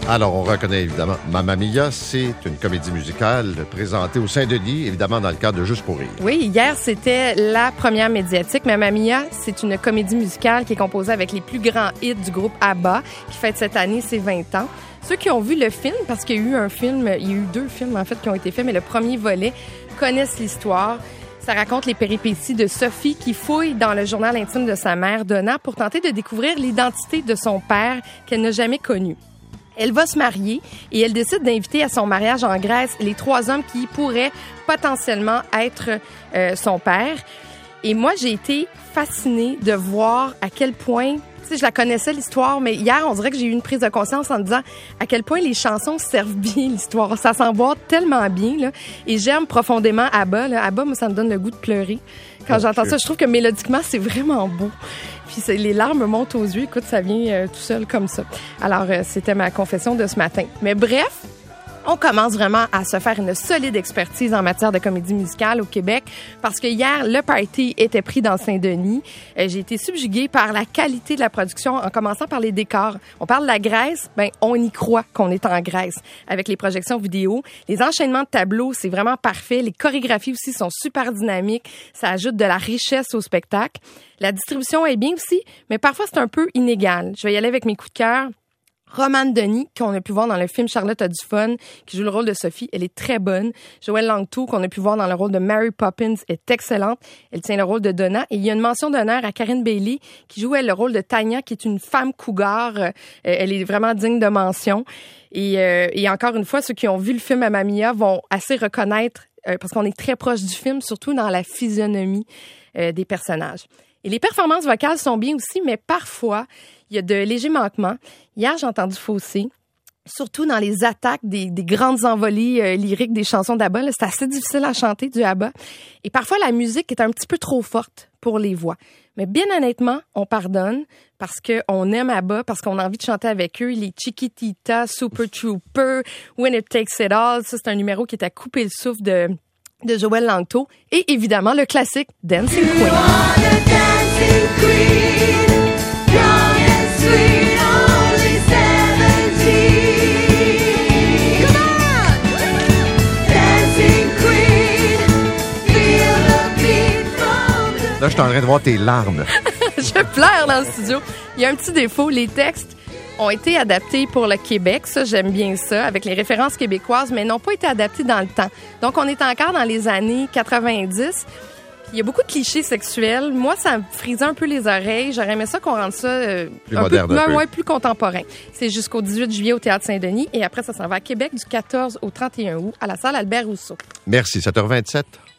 Alors, on reconnaît évidemment Mamma Mia, c'est une comédie musicale présentée au Saint-Denis, évidemment dans le cadre de Juste pour rire. Oui, hier, c'était la première médiatique. Mamma Mia, c'est une comédie musicale qui est composée avec les plus grands hits du groupe ABBA, qui fête cette année ses 20 ans. Ceux qui ont vu le film, parce qu'il y a eu il y a eu 2 films en fait qui ont été faits, mais le premier volet, connaissent l'histoire. Ça raconte les péripéties de Sophie qui fouille dans le journal intime de sa mère, Donna, pour tenter de découvrir l'identité de son père qu'elle n'a jamais connu. Elle va se marier et elle décide d'inviter à son mariage en Grèce les 3 hommes qui pourraient potentiellement être son père. Et moi, j'ai été fascinée de voir à quel point, tu sais, je la connaissais l'histoire, mais hier, on dirait que j'ai eu une prise de conscience en me disant à quel point les chansons servent bien l'histoire. Ça s'emboîte tellement bien, là. Et j'aime profondément ABBA, là. ABBA, moi, ça me donne le goût de pleurer. Quand j'entends ça, je trouve que mélodiquement, c'est vraiment beau. Puis les larmes montent aux yeux. Écoute, ça vient tout seul comme ça. Alors, c'était ma confession de ce matin. Mais bref, on commence vraiment à se faire une solide expertise en matière de comédie musicale au Québec parce que hier, le party était pris dans Saint-Denis. J'ai été subjuguée par la qualité de la production en commençant par les décors. On parle de la Grèce, ben on y croit qu'on est en Grèce avec les projections vidéo. Les enchaînements de tableaux, c'est vraiment parfait. Les chorégraphies aussi sont super dynamiques. Ça ajoute de la richesse au spectacle. La distribution est bien aussi, mais parfois c'est un peu inégal. Je vais y aller avec mes coups de cœur. Romane Denis, qu'on a pu voir dans le film Charlotte a du fun, qui joue le rôle de Sophie, elle est très bonne. Joëlle Langto, qu'on a pu voir dans le rôle de Mary Poppins, est excellente. Elle tient le rôle de Donna. Et il y a une mention d'honneur à Karine Bailey, qui joue le rôle de Tania, qui est une femme cougar. Elle est vraiment digne de mention. Et encore une fois, ceux qui ont vu le film Mamma Mia vont assez reconnaître, parce qu'on est très proche du film, surtout dans la physionomie des personnages. Et les performances vocales sont bien aussi, mais parfois, il y a de légers manquements. Hier, j'ai entendu fausser, surtout dans les attaques des grandes envolées lyriques des chansons d'ABBA. Là, c'est assez difficile à chanter du ABBA. Et parfois, la musique est un petit peu trop forte pour les voix. Mais bien honnêtement, on pardonne parce qu'on aime ABBA, parce qu'on a envie de chanter avec eux. Les Chiquitita, Super Trooper, When It Takes It All. Ça, c'est un numéro qui est à couper le souffle de Joëlle Langto. Et évidemment, le classique Dancing Queen. Là, je suis en train de voir tes larmes. Je pleure dans le studio. Il y a un petit défaut, les textes ont été adaptés pour le Québec. Ça, j'aime bien ça, avec les références québécoises, mais n'ont pas été adaptés dans le temps. Donc, on est encore dans les années 90. Il y a beaucoup de clichés sexuels. Moi, ça me frisait un peu les oreilles. J'aurais aimé ça qu'on rende ça plus moderne, plus contemporain. C'est jusqu'au 18 juillet au Théâtre Saint-Denis et après, ça s'en va à Québec du 14 au 31 août à la salle Albert Rousseau. Merci, 7h27.